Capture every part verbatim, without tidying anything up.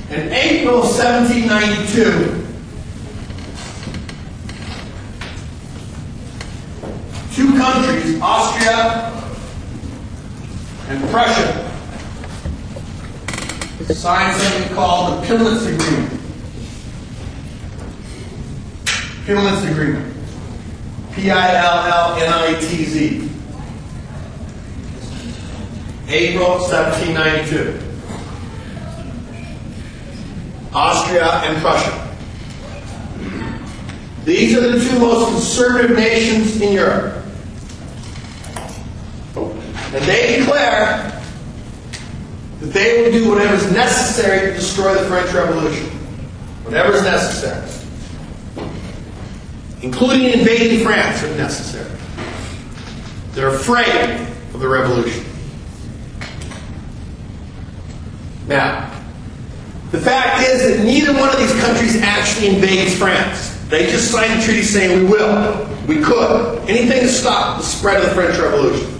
In April of seventeen ninety-two, two countries, Austria and Prussia, signed something called the Pillnitz Agreement. Pillnitz Agreement. P I L L N I T Z. April seventeen ninety-two. Austria and Prussia. These are the two most conservative nations in Europe. And they declare that they will do whatever is necessary to destroy the French Revolution. Whatever is necessary. Including invading France if necessary. They're afraid of the revolution. Now, the fact is that neither one of these countries actually invades France. They just signed a treaty saying we will, we could, anything to stop the spread of the French Revolution.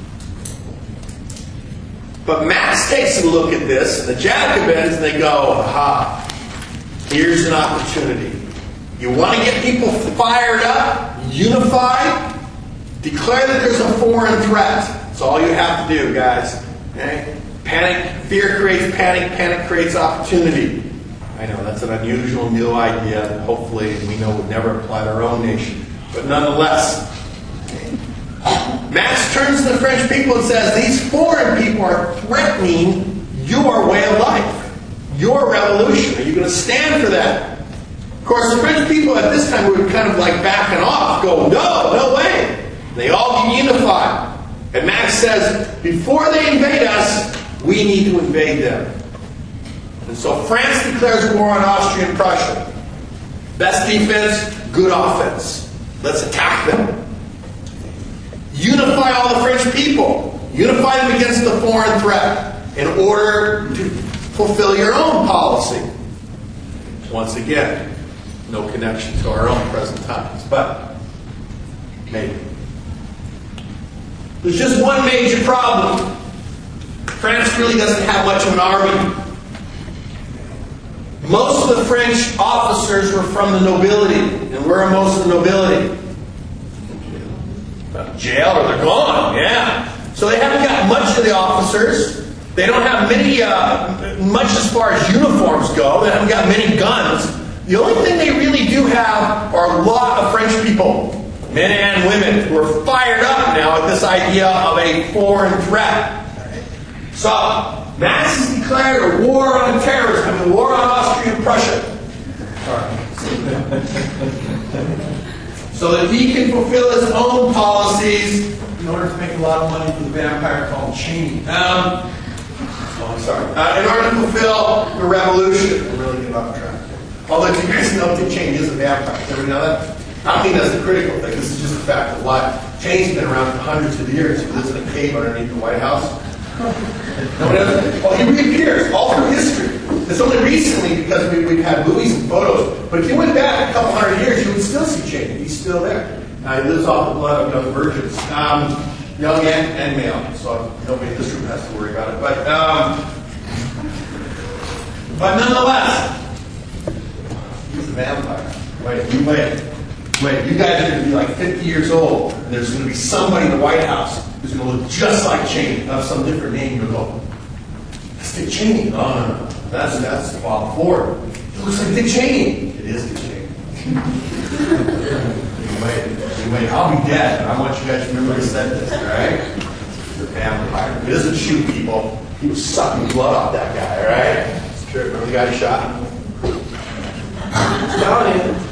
But Max takes a look at this, and the Jacobins, and they go, aha, here's an opportunity. You want to get people fired up, unified, declare that there's a foreign threat. That's all you have to do, guys. Okay? Panic, fear creates panic, panic creates opportunity. I know that's an unusual new idea that hopefully we know would never apply to our own nation. But nonetheless, Max turns to the French people and says, these foreign people are threatening your way of life, your revolution. Are you going to stand for that? Of course, the French people at this time were kind of like backing off, go, no, no way. They all get unified. And Max says, before they invade us, we need to invade them. And so France declares war on Austria and Prussia. Best defense, good offense. Let's attack them. Unify all the French people. Unify them against the foreign threat in order to fulfill your own policy. Once again, no connection to our own present times, but maybe. There's just one major problem. France really doesn't have much of an army. Most of the French officers were from the nobility. And where are most of the nobility? Jail, or they're gone, yeah. So they haven't got much of the officers. They don't have many, uh, much as far as uniforms go. They haven't got many guns. The only thing they really do have are a lot of French people, men and women, who are fired up now at this idea of a foreign threat. So, Max has declared a war on terrorism, I mean, a war on Austria and Prussia. So that he can fulfill his own policies in order to make a lot of money for the vampire called Cheney. Um, oh, I'm sorry. Uh, in order to fulfill the revolution. I'm really getting off track. Although you guys know Dick Cheney is a vampire. Did everybody know that? I don't think that's the critical thing. This is just a fact of life. Cheney's been around for hundreds of years. He lives in a cave underneath the White House. No one else? Well, he reappears all through history. It's only recently because we, we've had movies and photos. But if you went back a couple hundred years, you would still see Cheney. He's still there. Uh, he lives off the blood of young virgins, um, young and, and male. So nobody in this room has to worry about it. But um, but nonetheless, he's a vampire. Wait, you wait. Wait, you guys are going to be like fifty years old, and there's going to be somebody in the White House who's going to look just like Cheney, have some different name. You'll go, that's Dick Cheney. No, no, no. That's, that's Bob Ford. It looks like Dick Cheney. It is Dick Cheney. Wait, wait, I'll be dead, but I want you guys to remember I said this, all right? He's a vampire. He doesn't shoot people. He was sucking blood off that guy, all right? It's true. Remember the guy who shot him? I'm telling you.